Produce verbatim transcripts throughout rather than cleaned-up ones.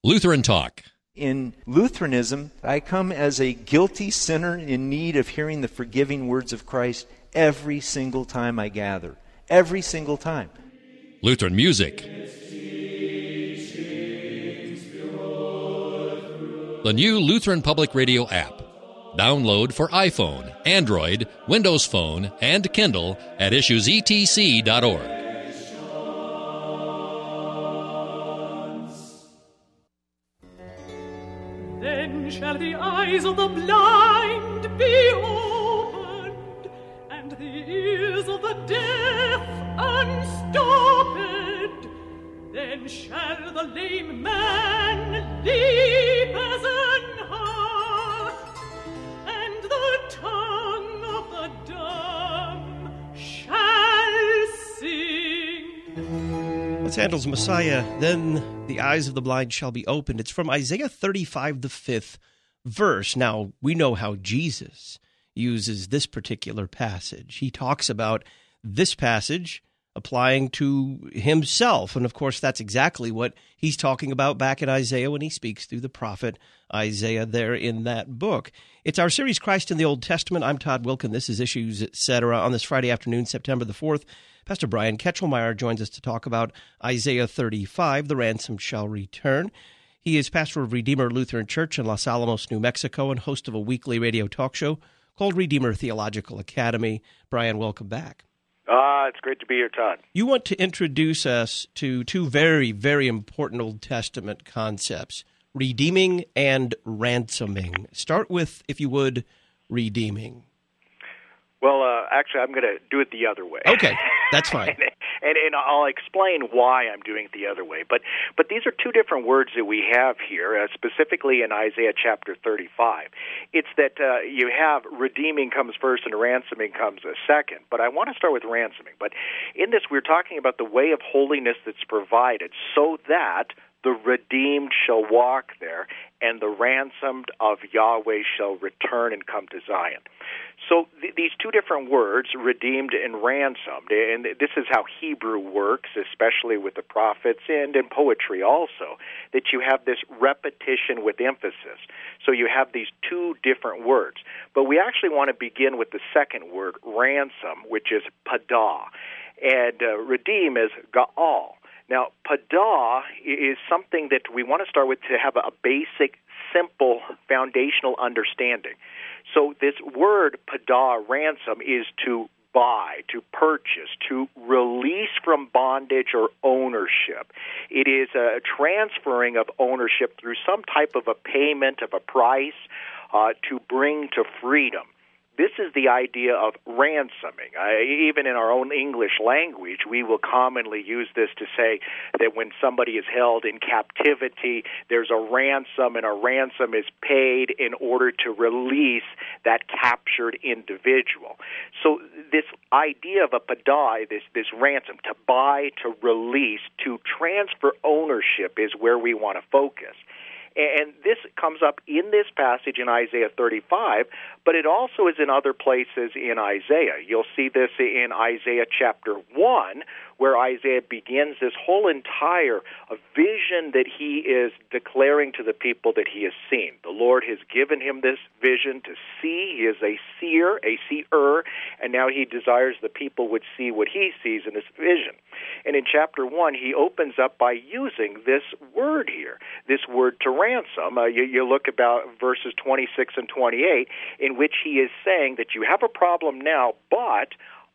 Lutheran Talk. In Lutheranism, I come as a guilty sinner in need of hearing the forgiving words of Christ every single time I gather. Every single time. Lutheran music. The new Lutheran Public Radio app. Download for iPhone, Android, Windows Phone, and Kindle at issues e t c dot org. Then shall the eyes of the blind be opened, and the ears of the deaf unstopped. Then shall the lame man leap as an hart, and the tongue of the dumb shall sing. That's Handel's Messiah. Then the eyes of the blind shall be opened. It's from Isaiah thirty-five, the fifth verse. Now, we know how Jesus uses this particular passage. He talks about this passage applying to himself. And of course, that's exactly what he's talking about back in Isaiah when he speaks through the prophet Isaiah there in that book. It's our series, Christ in the Old Testament. I'm Todd Wilken. This is Issues, et cetera. On this Friday afternoon, September the fourth, Pastor Brian Ketchelmeyer joins us to talk about Isaiah thirty-five, the ransom shall return. He is pastor of Redeemer Lutheran Church in Los Alamos, New Mexico, and host of a weekly radio talk show called Redeemer Theological Academy. Brian, welcome back. Ah, uh, it's great to be here, Todd. You want to introduce us to two very, very important Old Testament concepts, redeeming and ransoming. Start with, if you would, redeeming. Well, uh, actually, I'm going to do it the other way. Okay, that's fine. and, and, and I'll explain why I'm doing it the other way. But but these are two different words that we have here, uh, specifically in Isaiah chapter thirty-five. It's that uh, you have redeeming comes first and ransoming comes a second. But I want to start with ransoming. But in this, we're talking about the way of holiness that's provided so that the redeemed shall walk there, and the ransomed of Yahweh shall return and come to Zion. So th- these two different words, redeemed and ransomed, and this is how Hebrew works, especially with the prophets and in poetry also, that you have this repetition with emphasis. So you have these two different words. But we actually want to begin with the second word, ransom, which is padah, and uh, redeem is ga'al. Now, padah is something that we want to start with to have a basic, simple, foundational understanding. So this word, padah, ransom, is to buy, to purchase, to release from bondage or ownership. It is a transferring of ownership through some type of a payment of a price uh, to bring to freedom. This is the idea of ransoming. Uh, even in our own English language, we will commonly use this to say that when somebody is held in captivity, there's a ransom, and a ransom is paid in order to release that captured individual. So this idea of a padah, this, this ransom, to buy, to release, to transfer ownership is where we want to focus. And this comes up in this passage in Isaiah thirty-five, but it also is in other places in Isaiah. You'll see this in Isaiah chapter one, where Isaiah begins this whole entire vision that he is declaring to the people that he has seen. The Lord has given him this vision to see. He is a seer, a seer, and now he desires the people would see what he sees in this vision. And in chapter one, he opens up by using this word here, this word to ransom. Uh, you, you look about verses twenty-six and twenty-eight, in which he is saying that you have a problem now, but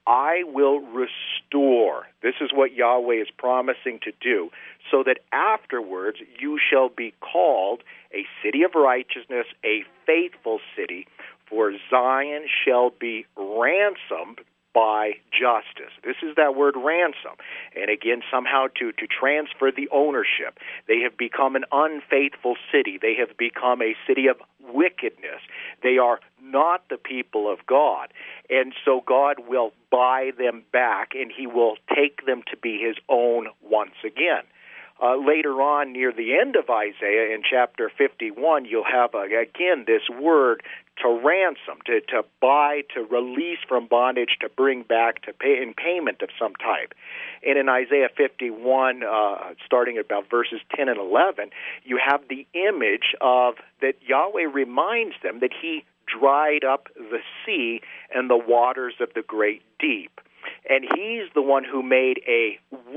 I will restore. This is what Yahweh is promising to do, so that afterwards you shall be called a city of righteousness, a faithful city, for Zion shall be ransomed by justice. This is that word ransom. And again, somehow to, to transfer the ownership. They have become an unfaithful city. They have become a city of wickedness. They are not the people of God. And so God will buy them back, and he will take them to be his own once again. Uh, later on, near the end of Isaiah, in chapter fifty-one, you'll have, uh, again, this word to ransom, to, to buy, to release from bondage, to bring back, to pay in payment of some type. And in Isaiah fifty-one, uh, starting at about verses ten and eleven, you have the image of that Yahweh reminds them that he dried up the sea and the waters of the great deep. And he's the one who made a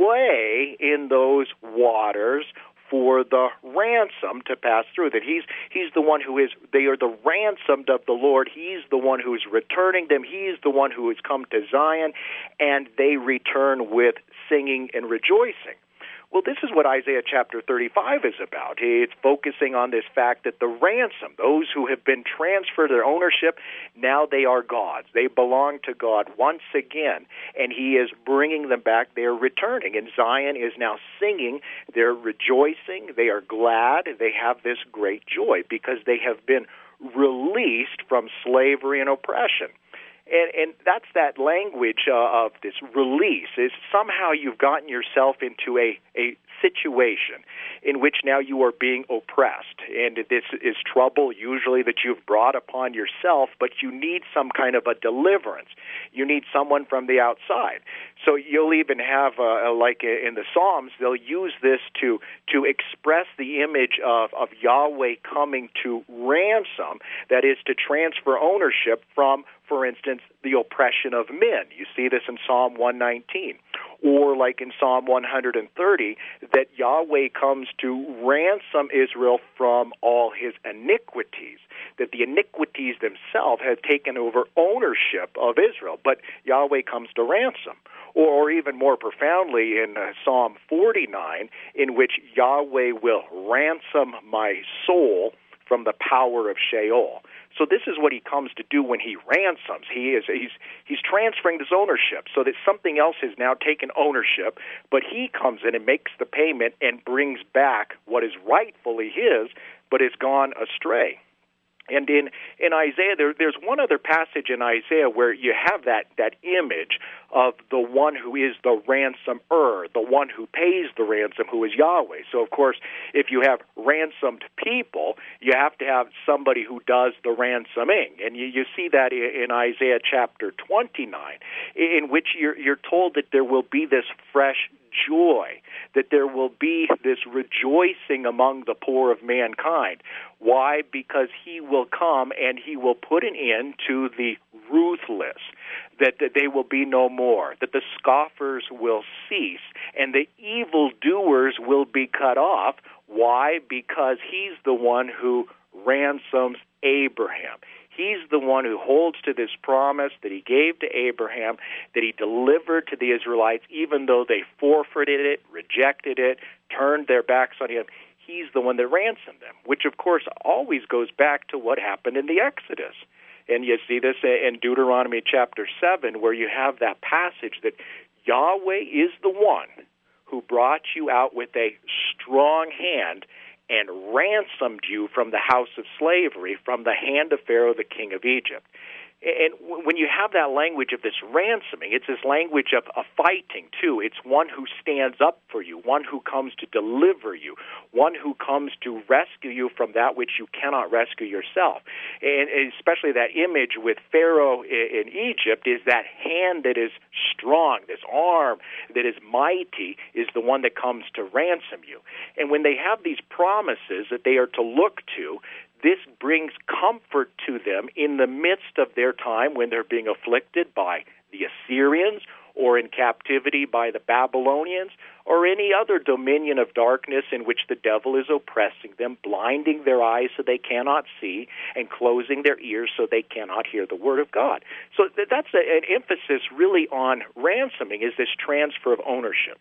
way in those waters for the ransom to pass through. That he's he's the one who is, they are the ransomed of the Lord. He's the one who is returning them. He's the one who has come to Zion, and they return with singing and rejoicing. Well, this is what Isaiah chapter thirty-five is about. It's focusing on this fact that the ransom, those who have been transferred their ownership, now they are God's. They belong to God once again, and he is bringing them back. They are returning, and Zion is now singing. They're rejoicing. They are glad. They have this great joy because they have been released from slavery and oppression. And, and that's that language uh, of this release, is somehow you've gotten yourself into a, a situation in which now you are being oppressed. And this is trouble usually that you've brought upon yourself, but you need some kind of a deliverance. You need someone from the outside. So you'll even have, uh, like in the Psalms, they'll use this to to express the image of, of Yahweh coming to ransom, that is, to transfer ownership from, for instance, the oppression of men. You see this in Psalm one nineteen. Or like in Psalm one thirty, that Yahweh comes to ransom Israel from all his iniquities, that the iniquities themselves have taken over ownership of Israel, but Yahweh comes to ransom. Or even more profoundly in uh, Psalm forty-nine, in which Yahweh will ransom my soul from the power of Sheol. So this is what he comes to do when he ransoms. He is he's he's transferring this ownership so that something else has now taken ownership, but he comes in and makes the payment and brings back what is rightfully his, but has gone astray. And in, in Isaiah, there, there's one other passage in Isaiah where you have that, that image of the one who is the ransomer, the one who pays the ransom, who is Yahweh. So, of course, if you have ransomed people, you have to have somebody who does the ransoming. And you, you see that in, in Isaiah chapter twenty-nine, in which you're, you're told that there will be this fresh joy, that there will be this rejoicing among the poor of mankind. Why? Because he will come and he will put an end to the ruthless, that, that they will be no more, that the scoffers will cease, and the evildoers will be cut off. Why? Because he's the one who ransoms Abraham. He's the one who holds to this promise that he gave to Abraham, that he delivered to the Israelites, even though they forfeited it, rejected it, turned their backs on him. He's the one that ransomed them, which, of course, always goes back to what happened in the Exodus. And you see this in Deuteronomy chapter seven, where you have that passage that Yahweh is the one who brought you out with a strong hand and ransomed you from the house of slavery, from the hand of Pharaoh, the king of Egypt. And when you have that language of this ransoming, it's this language of, of fighting, too. It's one who stands up for you, one who comes to deliver you, one who comes to rescue you from that which you cannot rescue yourself. And especially that image with Pharaoh in Egypt is that hand that is strong, this arm that is mighty, is the one that comes to ransom you. And when they have these promises that they are to look to, this brings comfort to them in the midst of their time when they're being afflicted by the Assyrians or in captivity by the Babylonians or any other dominion of darkness in which the devil is oppressing them, blinding their eyes so they cannot see, and closing their ears so they cannot hear the word of God. So that's a, an emphasis really on ransoming, is this transfer of ownership.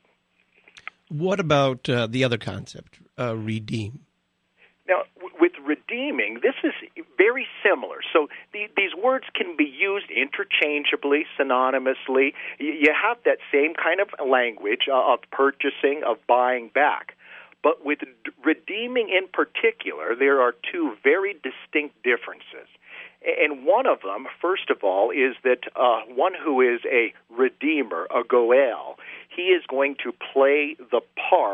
What about uh, the other concept, uh, redeem? Now, w- with redeeming, this is very similar. So the, these words can be used interchangeably, synonymously. Y- you have that same kind of language uh, of purchasing, of buying back. But with d- redeeming in particular, there are two very distinct differences. And one of them, first of all, is that uh, one who is a redeemer, a goel, he is going to play the part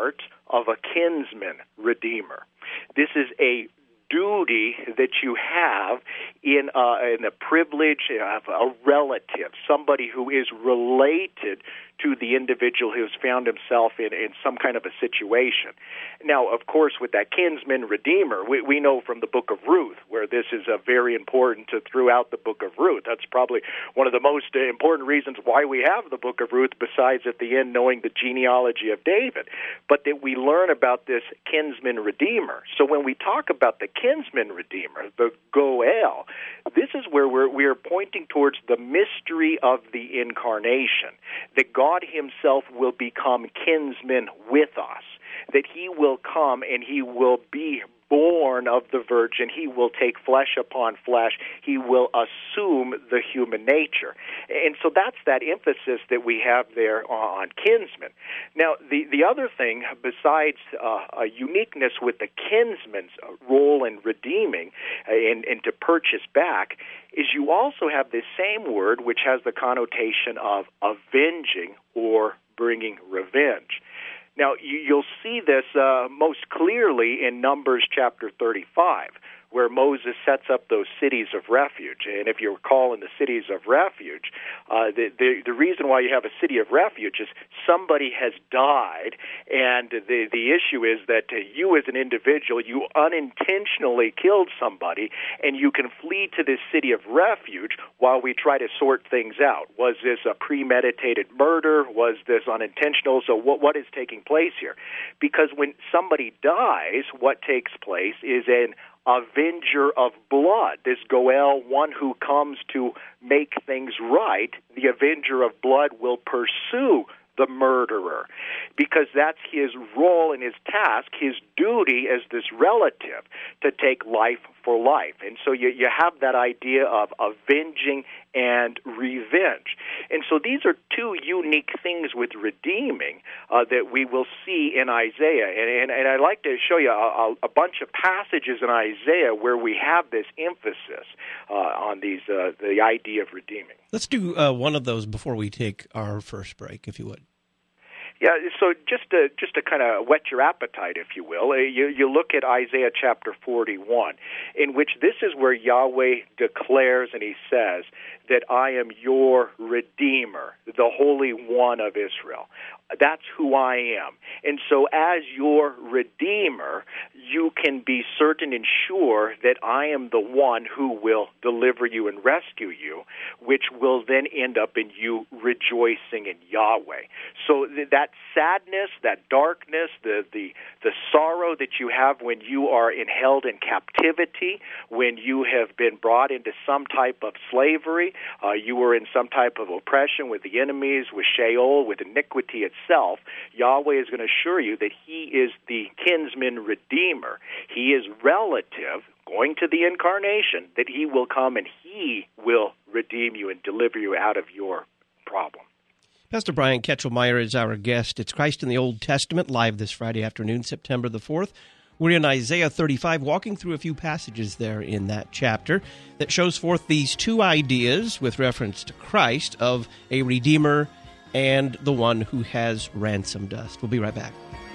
of a kinsman redeemer. This is a duty that you have in, uh, in the privilege of a relative, somebody who is related to the individual who has found himself in, in some kind of a situation. Now, of course, with that kinsman redeemer, we, we know from the book of Ruth, where this is a very important to throughout the book of Ruth. That's probably one of the most important reasons why we have the book of Ruth, besides at the end knowing the genealogy of David, but that we learn about this kinsman redeemer. So when we talk about the kinsman redeemer, the Goel, this is where we're, we're pointing towards the mystery of the incarnation, that God God himself will become kinsman with us, that he will come and he will be born of the Virgin. He will take flesh upon flesh. He will assume the human nature. And so that's that emphasis that we have there on kinsman. Now, the, the other thing, besides uh, a uniqueness with the kinsman's role in redeeming uh, and, and to purchase back, is you also have this same word which has the connotation of avenging or bringing revenge. Now, you'll see this uh, most clearly in Numbers chapter thirty-five, where Moses sets up those cities of refuge. And if you recall, in the cities of refuge, uh, the, the the reason why you have a city of refuge is somebody has died, and the the issue is that uh, you as an individual, you unintentionally killed somebody, and you can flee to this city of refuge while we try to sort things out. Was this a premeditated murder? Was this unintentional? So what what is taking place here? Because when somebody dies, what takes place is an avenger of blood. This Goel, one who comes to make things right, the avenger of blood will pursue the murderer, because that's his role and his task, his duty as this relative, to take life for life. And so you, you have that idea of avenging and revenge. And so these are two unique things with redeeming uh, that we will see in Isaiah. And, and, and I'd like to show you a, a bunch of passages in Isaiah where we have this emphasis uh, on these uh, the idea of redeeming. Let's do uh, one of those before we take our first break, if you would. Yeah, so just to just to kind of whet your appetite, if you will, you, you look at Isaiah chapter forty-one, in which this is where Yahweh declares and he says that I am your Redeemer, the Holy One of Israel. That's who I am. And so as your Redeemer, you can be certain and sure that I am the one who will deliver you and rescue you, which will then end up in you rejoicing in Yahweh. So th- that sadness, that darkness, the, the, the sorrow that you have when you are in, held in captivity, when you have been brought into some type of slavery, uh, you were in some type of oppression with the enemies, with Sheol, with iniquity itself, Yahweh is going to assure you that he is the kinsman redeemer. He is relative, going to the incarnation, that he will come and he will redeem you and deliver you out of your problem. Pastor Brian Ketchelmeyer is our guest. It's Christ in the Old Testament, live this Friday afternoon, September the fourth. We're in Isaiah thirty-five, walking through a few passages there in that chapter that shows forth these two ideas with reference to Christ of a Redeemer and the one who has ransomed us. We'll be right back.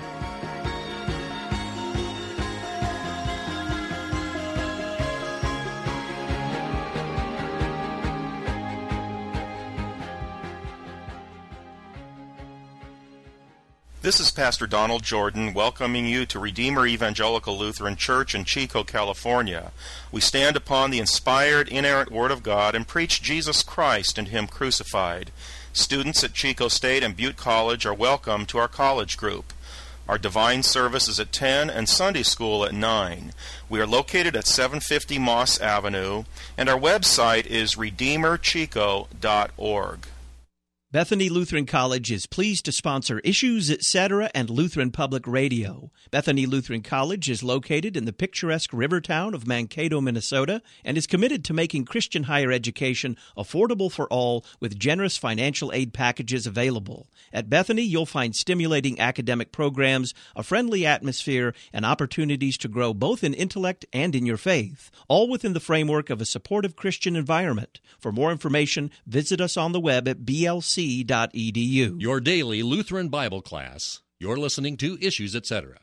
This is Pastor Donald Jordan welcoming you to Redeemer Evangelical Lutheran Church in Chico, California. We stand upon the inspired, inerrant Word of God and preach Jesus Christ and Him crucified. Students at Chico State and Butte College are welcome to our college group. Our divine service is at ten and Sunday school at nine. We are located at seven fifty Moss Avenue, and our website is redeemer chico dot org. Bethany Lutheran College is pleased to sponsor Issues, et cetera and Lutheran Public Radio. Bethany Lutheran College is located in the picturesque river town of Mankato, Minnesota, and is committed to making Christian higher education affordable for all with generous financial aid packages available. At Bethany, you'll find stimulating academic programs, a friendly atmosphere, and opportunities to grow both in intellect and in your faith, all within the framework of a supportive Christian environment. For more information, visit us on the web at b l c dot e d u. Your daily Lutheran Bible class. You're listening to Issues, et cetera.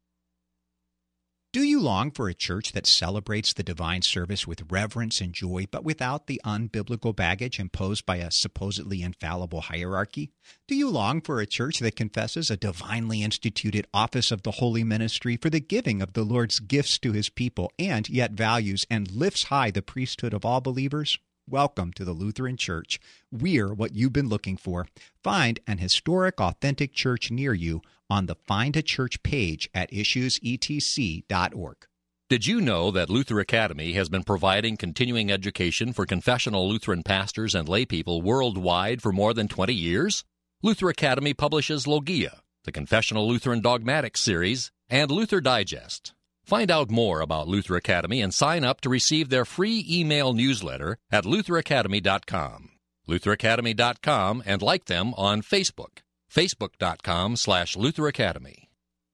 Do you long for a church that celebrates the divine service with reverence and joy, but without the unbiblical baggage imposed by a supposedly infallible hierarchy? Do you long for a church that confesses a divinely instituted office of the holy ministry for the giving of the Lord's gifts to his people, and yet values and lifts high the priesthood of all believers? Welcome to the Lutheran Church. We're what you've been looking for. Find an historic, authentic church near you on the Find a Church page at issues e t c dot org. Did you know that Luther Academy has been providing continuing education for confessional Lutheran pastors and laypeople worldwide for more than twenty years? Luther Academy publishes Logia, the Confessional Lutheran Dogmatics series, and Luther Digest. Find out more about Luther Academy and sign up to receive their free email newsletter at luther academy dot com. luther academy dot com, and like them on Facebook. facebook dot com slash Luther Academy.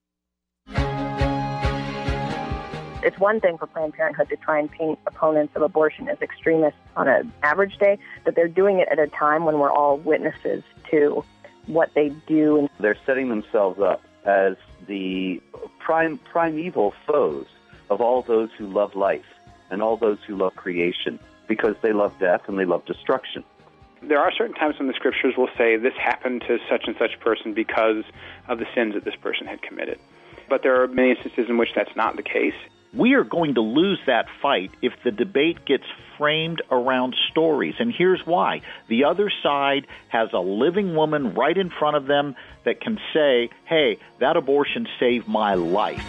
It's one thing for Planned Parenthood to try and paint opponents of abortion as extremists on an average day, but they're doing it at a time when we're all witnesses to what they do. They're setting themselves up as the prime, primeval foes of all those who love life and all those who love creation, because they love death and they love destruction. There are certain times when the Scriptures will say this happened to such and such person because of the sins that this person had committed. But there are many instances in which that's not the case. We are going to lose that fight if the debate gets framed around stories. And here's why. The other side has a living woman right in front of them that can say, hey, that abortion saved my life.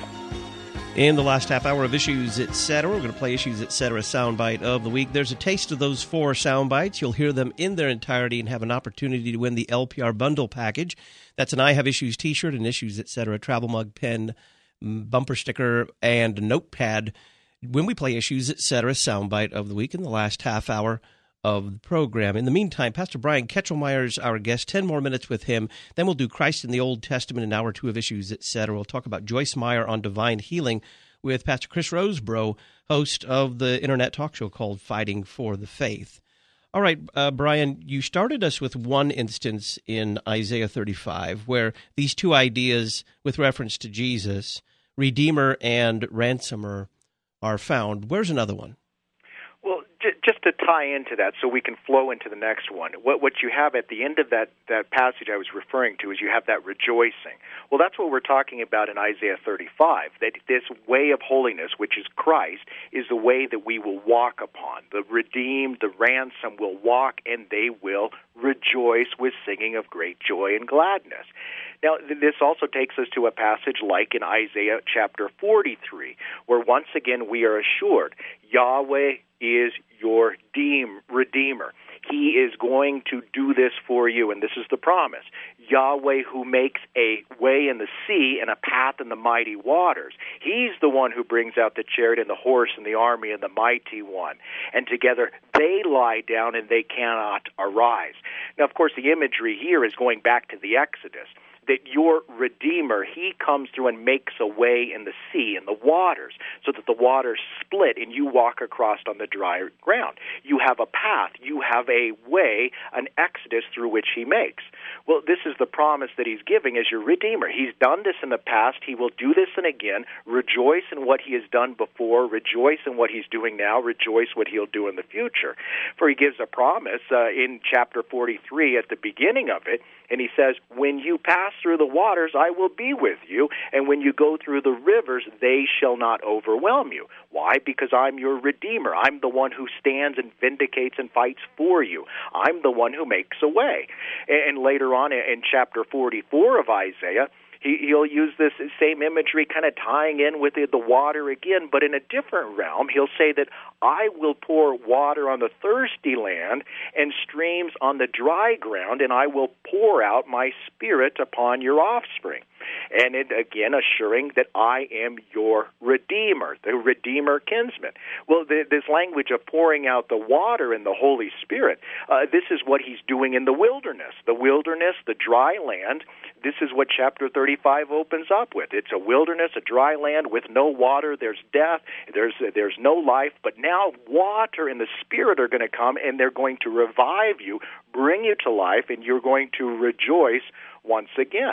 In the last half hour of Issues, et cetera, we're going to play Issues, et cetera, soundbite of the week. There's a taste of those four soundbites. You'll hear them in their entirety and have an opportunity to win the L P R bundle package. That's an I Have Issues t-shirt, an Issues, et cetera, travel mug, pen, bumper sticker, and notepad when we play Issues, et cetera, soundbite of the week in the last half hour of the program. In the meantime, Pastor Brian Ketchelmeyer's our guest. Ten more minutes with him. Then we'll do Christ in the Old Testament in hour two of Issues, et cetera. We'll talk about Joyce Meyer on divine healing with Pastor Chris Rosebrough, host of the internet talk show called Fighting for the Faith. All right, uh, Brian, you started us with one instance in Isaiah thirty-five where these two ideas with reference to Jesus, Redeemer and Ransomer, are found. Where's another one? Well, j- just to tie into that so we can flow into the next one, what what you have at the end of that, that passage I was referring to is you have that rejoicing. Well, that's what we're talking about in Isaiah thirty-five, that this way of holiness, which is Christ, is the way that we will walk upon. The redeemed, the ransom will walk, and they will rejoice with singing of great joy and gladness. Now, this also takes us to a passage like in Isaiah chapter forty-three, where once again we are assured Yahweh is your Redeemer. He is going to do this for you, and this is the promise. Yahweh who makes a way in the sea and a path in the mighty waters. He's the one who brings out the chariot and the horse and the army and the mighty one. And together they lie down and they cannot arise. Now, of course, the imagery here is going back to the Exodus, that your Redeemer, he comes through and makes a way in the sea and the waters so that the waters split and you walk across on the dry ground. You have a path. You have a way, an exodus through which he makes. Well, this is the promise that he's giving as your Redeemer. He's done this in the past. He will do this and again. Rejoice in what he has done before. Rejoice in what he's doing now. Rejoice what he'll do in the future. For he gives a promise uh, in chapter forty-three at the beginning of it, and he says, when you pass through the waters, I will be with you, and when you go through the rivers, they shall not overwhelm you. Why? Because I'm your Redeemer. I'm the one who stands and vindicates and fights for you. I'm the one who makes a way. And later on in chapter forty-four of Isaiah, He, he'll use this same imagery kind of tying in with the, the water again, but in a different realm. He'll say that I will pour water on the thirsty land and streams on the dry ground, and I will pour out my Spirit upon your offspring. And it, again, assuring that I am your Redeemer, the Redeemer kinsman. Well, the, this language of pouring out the water in the Holy Spirit, uh, this is what he's doing in the wilderness. The wilderness, the dry land, this is what chapter thirty-five opens up with. It's a wilderness, a dry land with no water. There's death. There's there's no life. But now water and the Spirit are going to come, and they're going to revive you, bring you to life, and you're going to rejoice once again.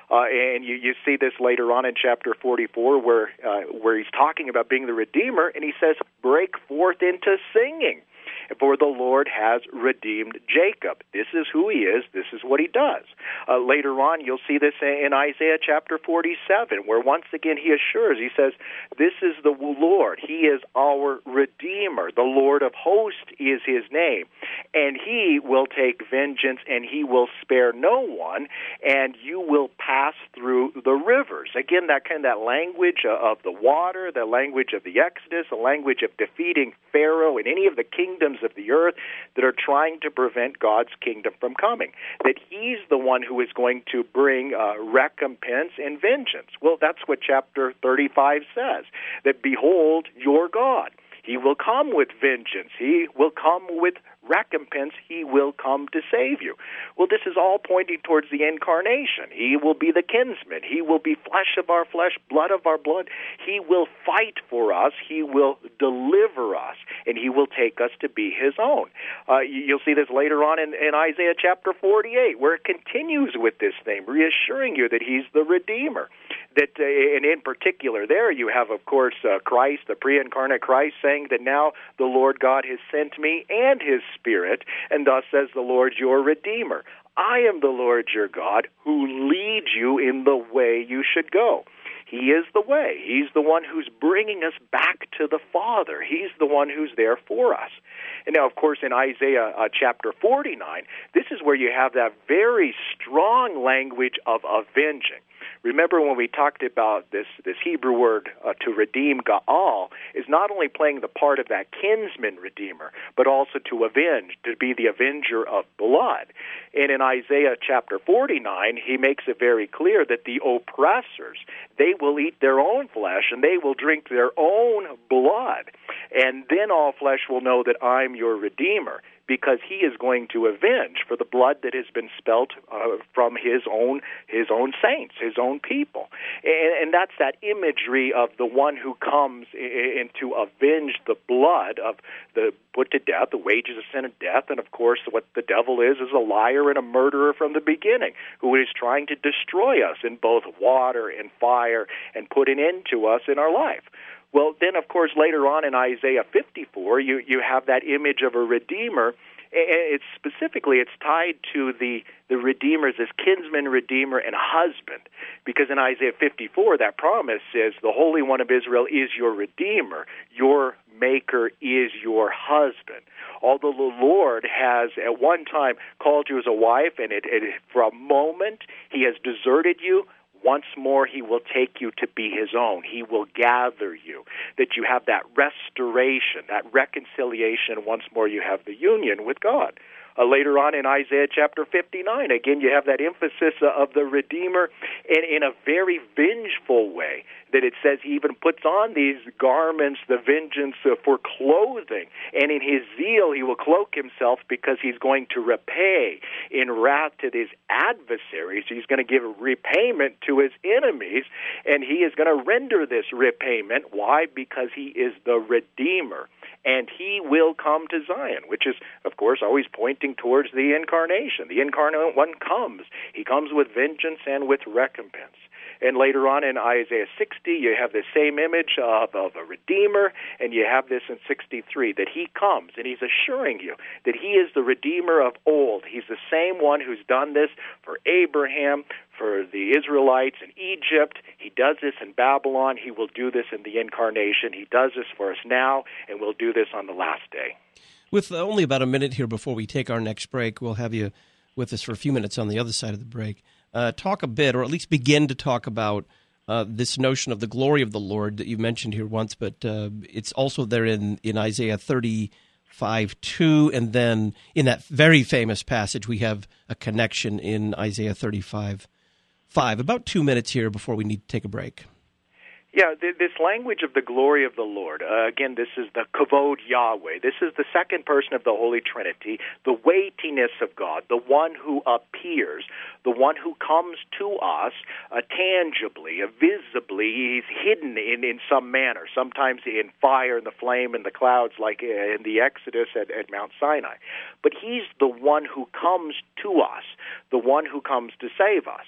Uh, and you, you see this later on in chapter forty-four where, uh, where he's talking about being the Redeemer, and he says, break forth into singing, for the Lord has redeemed Jacob. This is who he is. This is what he does. Uh, later on, you'll see this in Isaiah chapter forty-seven, where once again he assures, he says, this is the Lord. He is our Redeemer. The Lord of hosts is his name. And he will take vengeance, and he will spare no one, and you will pass through the rivers. Again, that kind of that language of the water, the language of the Exodus, the language of defeating Pharaoh and any of the kingdoms of the earth that are trying to prevent God's kingdom from coming. That he's the one who is going to bring uh, recompense and vengeance. Well, that's what chapter thirty-five says, that behold your God. He will come with vengeance. He will come with recompense. He will come to save you. Well, this is all pointing towards the incarnation. He will be the kinsman. He will be flesh of our flesh, blood of our blood. He will fight for us. He will deliver us, and he will take us to be his own. Uh, you'll see this later on in, in Isaiah chapter forty-eight, where it continues with this theme, reassuring you that he's the Redeemer. That, uh, and in particular there you have, of course, uh, Christ, the pre-incarnate Christ, saying that now the Lord God has sent me and his Spirit, and thus says the Lord your Redeemer. I am the Lord your God who leads you in the way you should go. He is the way. He's the one who's bringing us back to the Father. He's the one who's there for us. And now, of course, in Isaiah uh, chapter forty-nine, this is where you have that very strong language of avenging. Remember when we talked about this, this Hebrew word uh, to redeem, Ga'al, is not only playing the part of that kinsman redeemer, but also to avenge, to be the avenger of blood. And in Isaiah chapter forty-nine, he makes it very clear that the oppressors, they will eat their own flesh and they will drink their own blood. And then all flesh will know that I'm your Redeemer, because he is going to avenge for the blood that has been spilt uh, from his own his own saints, his own people. And, and that's that imagery of the one who comes in, in to avenge the blood of the put to death, the wages of sin and death. And, of course, what the devil is is a liar and a murderer from the beginning, who is trying to destroy us in both water and fire and put an end to us in our life. Well, then, of course, later on in Isaiah fifty-four, you, you have that image of a Redeemer. It's specifically, it's tied to the, the Redeemer as kinsman, Redeemer, and husband. Because in Isaiah fifty-four, that promise is the Holy One of Israel is your Redeemer. Your Maker is your husband. Although the Lord has at one time called you as a wife, and it, it, for a moment he has deserted you, once more he will take you to be his own. He will gather you. That you have that restoration, that reconciliation. Once more you have the union with God. Uh, later on in Isaiah chapter fifty-nine, again, you have that emphasis uh, of the Redeemer in, in a very vengeful way, that it says he even puts on these garments, the vengeance uh, for clothing, and in his zeal he will cloak himself because he's going to repay in wrath to his adversaries. He's going to give repayment to his enemies, and he is going to render this repayment. Why? Because he is the Redeemer. And he will come to Zion, which is, of course, always pointing towards the incarnation. The incarnate one comes. He comes with vengeance and with recompense. And later on in Isaiah sixty, you have the same image of, of a Redeemer, and you have this in sixty-three, that he comes, and he's assuring you that he is the Redeemer of old. He's the same one who's done this for Abraham, for the Israelites in Egypt. He does this in Babylon. He will do this in the incarnation. He does this for us now, and will do this on the last day. With only about a minute here before we take our next break, we'll have you with us for a few minutes on the other side of the break. Uh, talk a bit, or at least begin to talk about uh, this notion of the glory of the Lord that you mentioned here once, but uh, it's also there in, in Isaiah thirty-five two, and then in that very famous passage we have a connection in Isaiah thirty-five five. About two minutes here before we need to take a break. Yeah, th- this language of the glory of the Lord, uh, again, this is the Kavod Yahweh. This is the second person of the Holy Trinity, the weightiness of God, the one who appears, the one who comes to us uh, tangibly, uh, visibly. He's hidden in, in some manner, sometimes in fire and the flame and the clouds, like in the Exodus at, at Mount Sinai. But he's the one who comes to us, the one who comes to save us.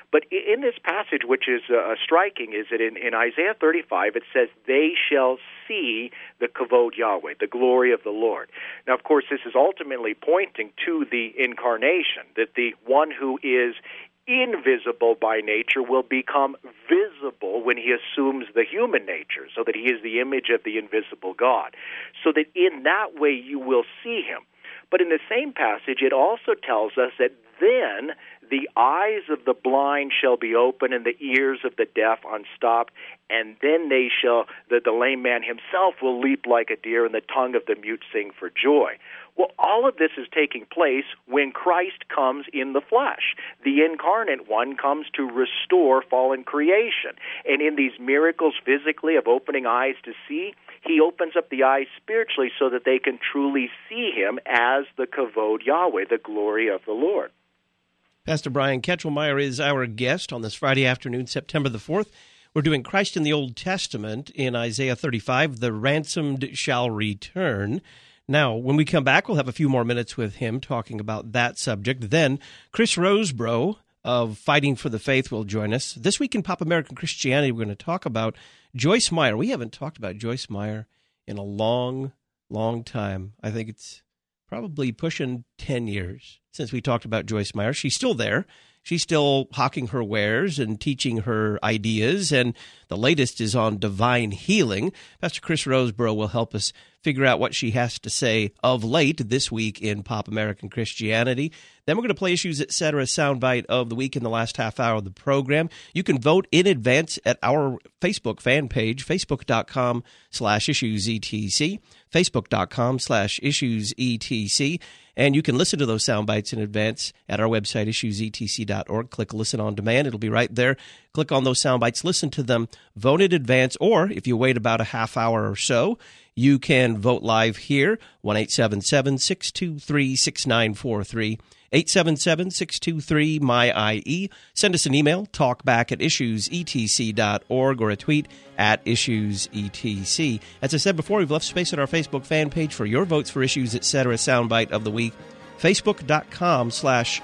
But in this passage, which is uh, striking, is that in, in Isaiah thirty-five, it says, they shall see the kavod Yahweh, the glory of the Lord. Now, of course, this is ultimately pointing to the incarnation, that the one who is invisible by nature will become visible when he assumes the human nature, so that he is the image of the invisible God. So that in that way you will see him. But in the same passage, it also tells us that then the eyes of the blind shall be open and the ears of the deaf unstopped, and then they shall, the, the lame man himself will leap like a deer, and the tongue of the mute sing for joy. Well, all of this is taking place when Christ comes in the flesh. The incarnate one comes to restore fallen creation. And in these miracles physically of opening eyes to see, he opens up the eyes spiritually so that they can truly see him as the kavod Yahweh, the glory of the Lord. Pastor Brian Ketchelmeyer is our guest on this Friday afternoon, September the fourth. We're doing Christ in the Old Testament in Isaiah thirty-five, the ransomed shall return. Now, when we come back, we'll have a few more minutes with him talking about that subject. Then Chris Rosebrough of Fighting for the Faith will join us. This week in Pop American Christianity, we're going to talk about Joyce Meyer. We haven't talked about Joyce Meyer in a long, long time. I think it's probably pushing ten years since we talked about Joyce Meyer. She's still there. She's still hawking her wares and teaching her ideas, and the latest is on divine healing. Pastor Chris Rosebrough will help us figure out what she has to say of late this week in Pop American Christianity. Then we're going to play Issues Etc. soundbite of the week in the last half hour of the program. You can vote in advance at our Facebook fan page, facebook.com slash issuesetc, facebook.com slash issuesetc. And you can listen to those sound bites in advance at our website, issues e t c dot org. Click Listen on Demand. It'll be right there. Click on those sound bites, listen to them, vote in advance, or if you wait about a half hour or so, you can vote live here, one eight seven seven, six two three, six nine four three, eight seven seven, six two three, M Y I E. Send us an email, talkback at issues e t c dot org, or a tweet at issues e t c. As I said before, we've left space on our Facebook fan page for your votes for Issues Etc. soundbite of the week, facebook.com slash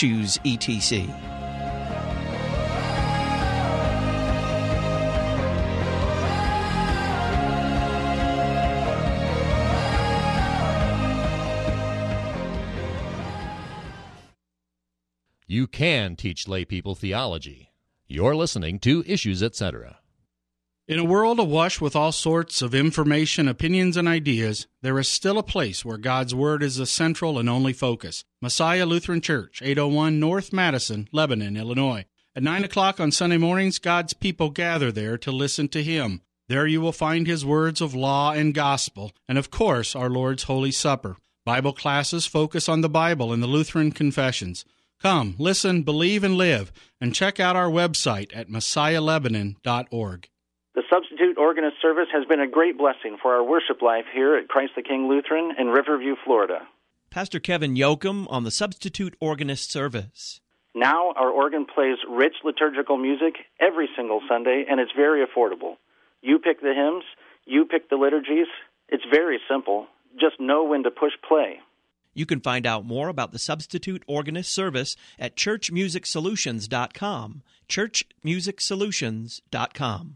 issuesetc. You can teach lay people theology. You're listening to Issues Etc. In a world awash with all sorts of information, opinions, and ideas, there is still a place where God's Word is the central and only focus. Messiah Lutheran Church, eight oh one North Madison, Lebanon, Illinois. At nine o'clock on Sunday mornings, God's people gather there to listen to Him. There you will find His words of law and gospel, and of course, our Lord's Holy Supper. Bible classes focus on the Bible and the Lutheran confessions. Come, listen, believe, and live, and check out our website at messiah lebanon dot org. The Substitute Organist Service has been a great blessing for our worship life here at Christ the King Lutheran in Riverview, Florida. Pastor Kevin Yoakum on the Substitute Organist Service. Now our organ plays rich liturgical music every single Sunday, and it's very affordable. You pick the hymns, you pick the liturgies. It's very simple. Just know when to push play. You can find out more about the Substitute Organist Service at church music solutions dot com. church music solutions dot com.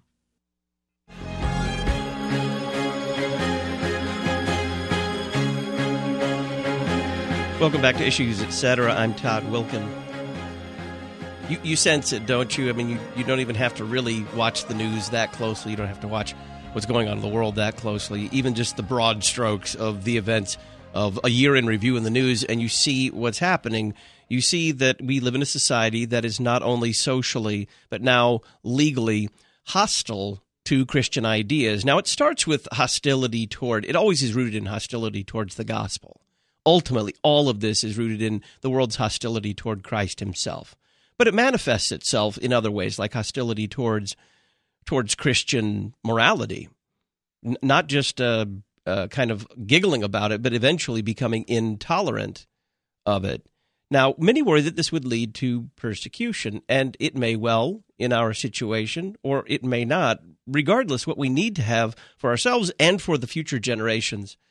Welcome back to Issues Etc. I'm Todd Wilkin. You, you sense it, don't you? I mean, you, you don't even have to really watch the news that closely. You don't have to watch what's going on in the world that closely. Even just the broad strokes of the events of a year in review in the news, and you see what's happening. You see that we live in a society that is not only socially, but now legally hostile to Christian ideas. Now, it starts with hostility toward, it always is rooted in hostility towards the gospel. Ultimately, all of this is rooted in the world's hostility toward Christ himself. But it manifests itself in other ways, like hostility towards towards Christian morality. N- not just uh, uh, kind of giggling about it, but eventually becoming intolerant of it. Now, many worry that this would lead to persecution, and it may well in our situation, or it may not. Regardless, what we need to have for ourselves and for the future generations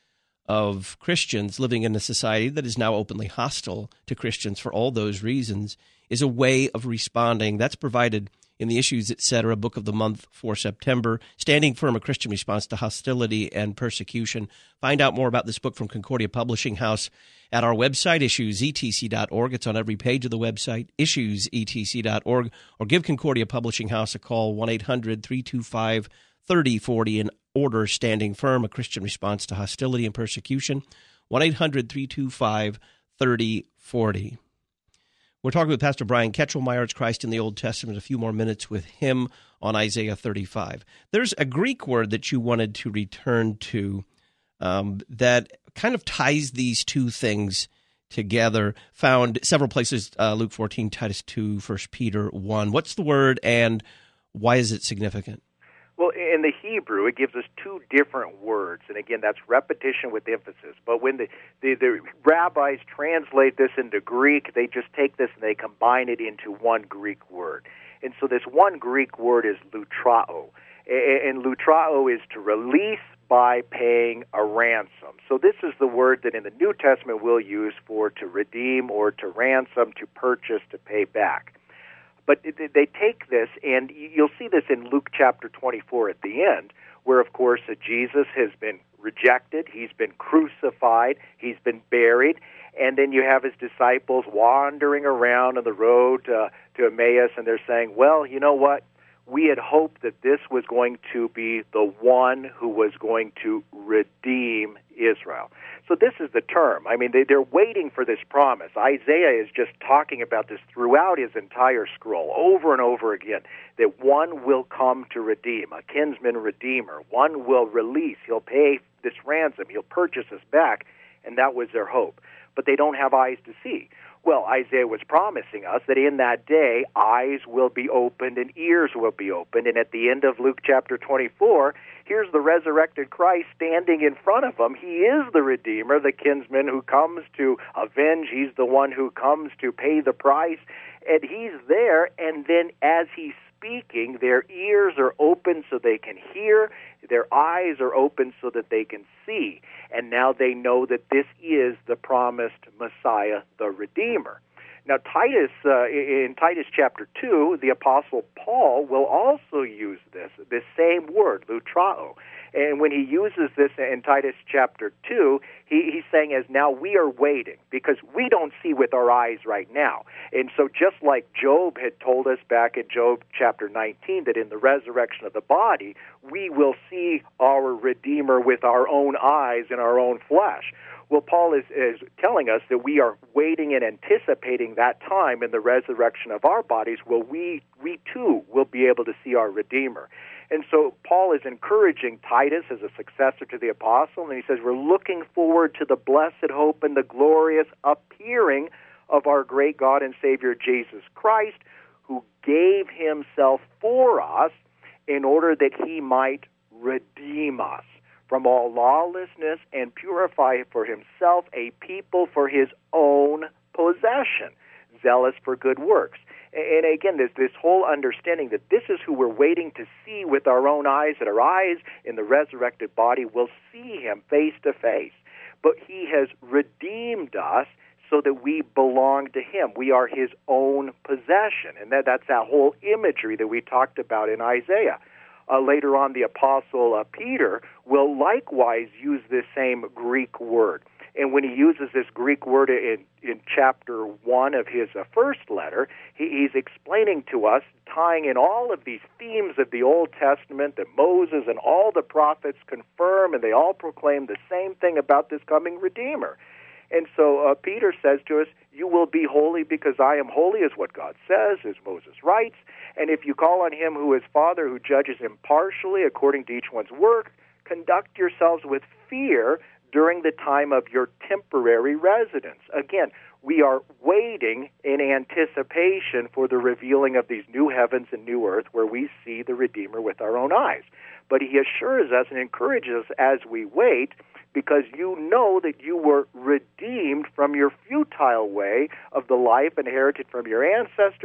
of Christians living in a society that is now openly hostile to Christians for all those reasons is a way of responding. That's provided in the Issues, et cetera, Book of the Month for September, Standing Firm, A Christian Response to Hostility and Persecution. Find out more about this book from Concordia Publishing House at our website, issues e t c dot org. It's on every page of the website, issues e t c dot org, or give Concordia Publishing House a call, one eight hundred three two five thirty forty, and order Standing Firm, A Christian Response to Hostility and Persecution, one eight hundred three two five thirty forty. We're talking with Pastor Brian Ketchel, Arch Christ in the Old Testament, a few more minutes with him on Isaiah thirty-five. There's a Greek word that you wanted to return to um, that kind of ties these two things together, found several places, uh, Luke fourteen, Titus two, First Peter one. What's the word and why is it significant? Well, in the Hebrew, it gives us two different words, and again, that's repetition with emphasis. But when the, the, the rabbis translate this into Greek, they just take this and they combine it into one Greek word. And so this one Greek word is lutrao, and lutrao is to release by paying a ransom. So this is the word that in the New Testament we'll use for to redeem or to ransom, to purchase, to pay back. But they take this, and you'll see this in Luke chapter twenty-four at the end, where, of course, Jesus has been rejected, he's been crucified, he's been buried, and then you have his disciples wandering around on the road uh, to Emmaus, and they're saying, well, you know what? We had hoped that this was going to be the one who was going to redeem Israel. So this is the term. I mean, they, they're waiting for this promise. Isaiah is just talking about this throughout his entire scroll, over and over again, that one will come to redeem, a kinsman redeemer. One will release. He'll pay this ransom. He'll purchase us back, and that was their hope. But they don't have eyes to see. Well, Isaiah was promising us that in that day, eyes will be opened and ears will be opened. And at the end of Luke chapter twenty-four, here's the resurrected Christ standing in front of them. He is the Redeemer, the kinsman who comes to avenge. He's the one who comes to pay the price. And he's there, and then as he's speaking, their ears are open so they can hear, their eyes are open so that they can see. And now they know that this is the promised Messiah, the Redeemer. Now, Titus, uh, in Titus chapter two, the Apostle Paul will also use this, this same word, lutrao. And when he uses this in Titus chapter two, he, he's saying as now we are waiting, because we don't see with our eyes right now. And so just like Job had told us back in Job chapter nineteen that in the resurrection of the body, we will see our Redeemer with our own eyes and our own flesh. Well, Paul is, is telling us that we are waiting and anticipating that time in the resurrection of our bodies where we, we too will be able to see our Redeemer. And so Paul is encouraging Titus as a successor to the apostle, and he says, we're looking forward to the blessed hope and the glorious appearing of our great God and Savior Jesus Christ, who gave himself for us in order that he might redeem us from all lawlessness and purify for himself a people for his own possession, zealous for good works. And again, there's this whole understanding that this is who we're waiting to see with our own eyes, that our eyes in the resurrected body will see him face to face. But he has redeemed us so that we belong to him. We are his own possession. And that, that's that whole imagery that we talked about in Isaiah. Uh, later on, the Apostle uh, Peter will likewise use this same Greek word. And when he uses this Greek word in, in chapter one of his uh, first letter, he, he's explaining to us, tying in all of these themes of the Old Testament that Moses and all the prophets confirm, and they all proclaim the same thing about this coming Redeemer. And so uh, Peter says to us, you will be holy because I am holy, is what God says, as Moses writes. And if you call on him who is Father, who judges impartially according to each one's work, conduct yourselves with fear during the time of your temporary residence. Again, we are waiting in anticipation for the revealing of these new heavens and new earth where we see the Redeemer with our own eyes. But he assures us and encourages us as we wait, because you know that you were redeemed from your futile way of the life inherited from your ancestors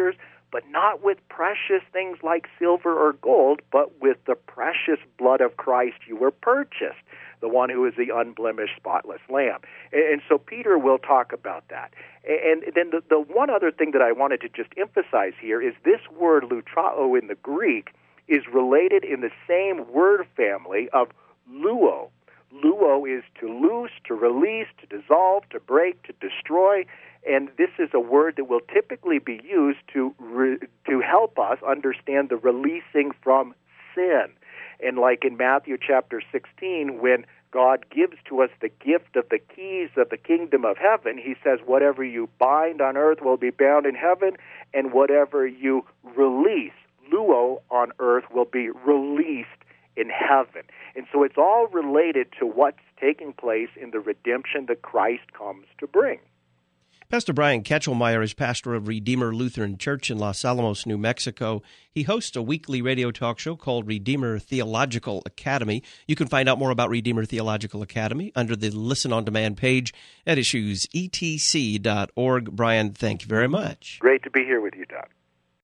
but not with precious things like silver or gold, but with the precious blood of Christ you were purchased, the one who is the unblemished, spotless Lamb. And so Peter will talk about that. And then the, the one other thing that I wanted to just emphasize here is this word lutrao in the Greek is related in the same word family of luo. Luo is to loose, to release, to dissolve, to break, to destroy. And this is a word that will typically be used to re, to help us understand the releasing from sin. And like in Matthew chapter sixteen, when God gives to us the gift of the keys of the kingdom of heaven, he says, whatever you bind on earth will be bound in heaven, and whatever you release, luo, on earth will be released in heaven. And so it's all related to what's taking place in the redemption that Christ comes to bring. Pastor Brian Ketchelmeyer is pastor of Redeemer Lutheran Church in Los Alamos, New Mexico. He hosts a weekly radio talk show called Redeemer Theological Academy. You can find out more about Redeemer Theological Academy under the Listen On Demand page at issues e t c dot org. Brian, thank you very much. Great to be here with you, Doug.